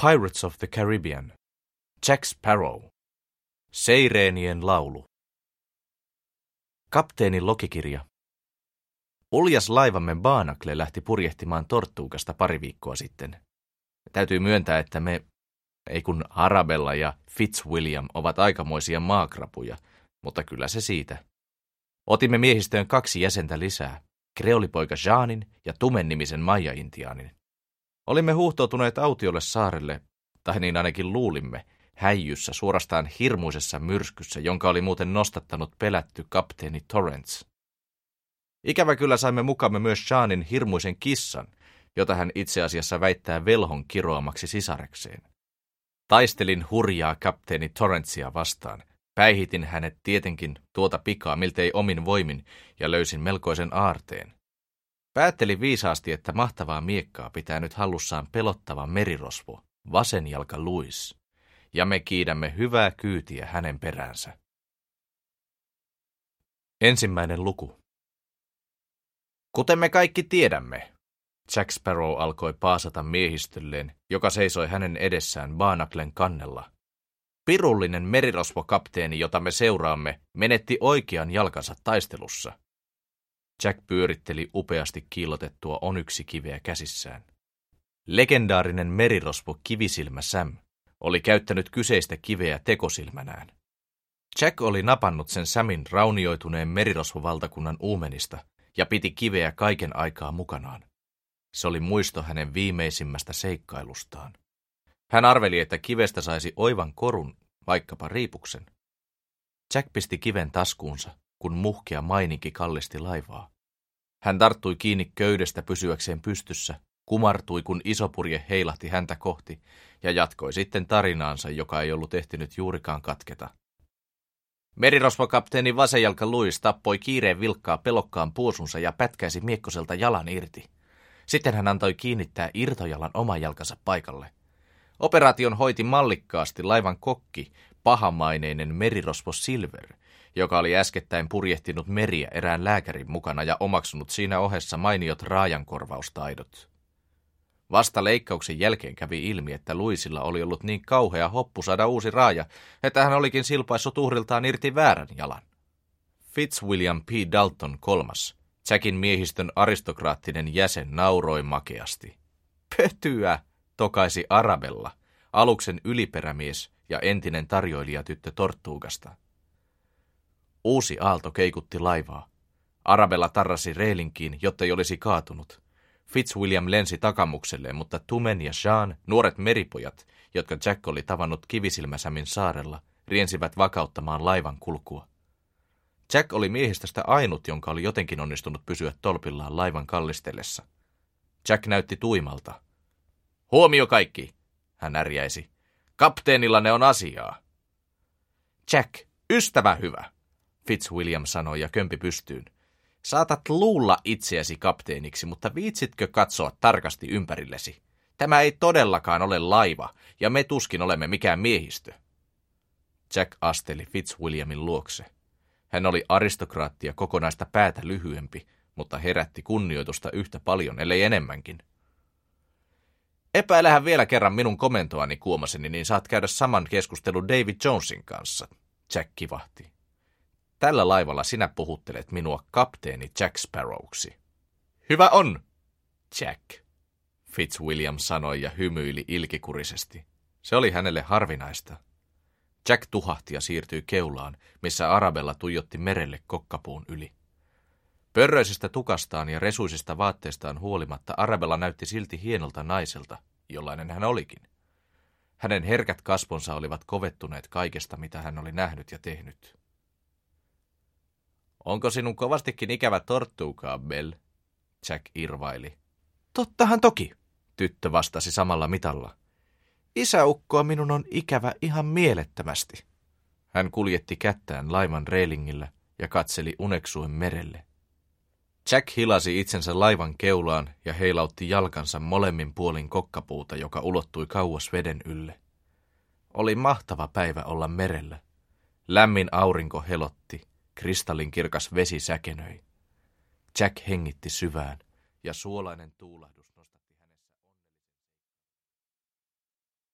Pirates of the Caribbean. Jack Sparrow. Seireenien laulu. Kapteenin logikirja. Uljas laivamme Barnacle lähti purjehtimaan Tortuugasta pari viikkoa sitten. Täytyy myöntää, että kun Arabella ja Fitzwilliam ovat aikamoisia maakrapuja, mutta kyllä se siitä. Otimme miehistöön 2 jäsentä lisää, kreolipoika Jeanin ja Tumen-nimisen Maija-intiaanin. Olimme huuhtoutuneet autiolle saarelle, tai niin ainakin luulimme, häijyssä suorastaan hirmuisessa myrskyssä, jonka oli muuten nostattanut pelätty kapteeni Torrance. Ikävä kyllä saimme mukamme myös Jeanin hirmuisen kissan, jota hän itse asiassa väittää velhon kiroamaksi sisarekseen. Taistelin hurjaa kapteeni Torrancea vastaan. Päihitin hänet tietenkin tuota pikaa miltei omin voimin ja löysin melkoisen aarteen. Päättelin viisaasti, että mahtavaa miekkaa pitää nyt hallussaan pelottava merirosvo, vasenjalka Louis, ja me kiidämme hyvää kyytiä hänen peräänsä. Ensimmäinen luku. Kuten me kaikki tiedämme, Jack Sparrow alkoi paasata miehistölleen, joka seisoi hänen edessään Barnaclen kannella. Pirullinen merirosvokapteeni, jota me seuraamme, menetti oikean jalkansa taistelussa. Jack pyöritteli upeasti kiillotettua onyksikiveä käsissään. Legendaarinen merirosvo Kivisilmä Sam oli käyttänyt kyseistä kiveä tekosilmänään. Jack oli napannut sen Samin raunioituneen merirosvovaltakunnan uumenista ja piti kiveä kaiken aikaa mukanaan. Se oli muisto hänen viimeisimmästä seikkailustaan. Hän arveli, että kivestä saisi oivan korun, vaikkapa riipuksen. Jack pisti kiven taskuunsa, kun muhkea maininki kallisti laivaa. Hän tarttui kiinni köydestä pysyäkseen pystyssä, kumartui, kun iso purje heilahti häntä kohti, ja jatkoi sitten tarinaansa, joka ei ollut ehtinyt juurikaan katketa. Merirosvokapteeni vasenjalka Louis tappoi kiireen vilkkaa pelokkaan puosunsa ja pätkäisi miekkoselta jalan irti. Sitten hän antoi kiinnittää irtojalan oman jalkansa paikalle. Operaation hoiti mallikkaasti laivan kokki, pahamaineinen merirosvo Silver, joka oli äskettäin purjehtinut meriä erään lääkärin mukana ja omaksunut siinä ohessa mainiot raajankorvaustaidot. Vasta leikkauksen jälkeen kävi ilmi, että Louisilla oli ollut niin kauhea hoppu saada uusi raaja, että hän olikin silpaissut uhriltaan irti väärän jalan. Fitzwilliam P. Dalton III, Jackin miehistön aristokraattinen jäsen, nauroi makeasti. Pötyä, tokaisi Arabella, aluksen yliperämies ja entinen tarjoilijatyttö Tortuugasta. Uusi aalto keikutti laivaa. Arabella tarrasi reilinkiin, jotta ei olisi kaatunut. Fitzwilliam lensi takamukselleen, mutta Tumen ja Jean, nuoret meripojat, jotka Jack oli tavannut Kivisilmäsämin saarella, riensivät vakauttamaan laivan kulkua. Jack oli miehistöstä ainut, jonka oli jotenkin onnistunut pysyä tolpillaan laivan kallistellessa. Jack näytti tuimalta. Huomio kaikki, hän ärjäisi. Kapteenilla ne on asiaa. Jack, ystävä hyvä, Fitzwilliam sanoi ja kömpi pystyyn. Saatat luulla itseäsi kapteeniksi, mutta viitsitkö katsoa tarkasti ympärillesi? Tämä ei todellakaan ole laiva, ja me tuskin olemme mikään miehistö. Jack asteli Fitzwilliamin luokse. Hän oli aristokraatti ja kokonaista päätä lyhyempi, mutta herätti kunnioitusta yhtä paljon, ellei enemmänkin. Epäilähän vielä kerran minun komentoani kuomaseni, niin saat käydä saman keskustelun David Jonesin kanssa, Jack kivahti. Tällä laivalla sinä puhuttelet minua kapteeni Jack Sparrowksi. Hyvä on, Jack, Fitzwilliam sanoi ja hymyili ilkikurisesti. Se oli hänelle harvinaista. Jack tuhahti ja siirtyi keulaan, missä Arabella tuijotti merelle kokkapuun yli. Pörröisestä tukastaan ja resuisista vaatteistaan huolimatta Arabella näytti silti hienolta naiselta, jollainen hän olikin. Hänen herkät kasvonsa olivat kovettuneet kaikesta, mitä hän oli nähnyt ja tehnyt. Onko sinun kovastikin ikävä Tortuugaa, Bell? Jack irvaili. Tottahan toki, tyttö vastasi samalla mitalla. Isäukkoa minun on ikävä ihan mielettömästi. Hän kuljetti kättään laivan reilingillä ja katseli uneksuen merelle. Jack hilasi itsensä laivan keulaan ja heilautti jalkansa molemmin puolin kokkapuuta, joka ulottui kauas veden ylle. Oli mahtava päivä olla merellä. Lämmin aurinko helotti, kristallinkirkas vesi säkenöi. Jack hengitti syvään ja suolainen tuulahdus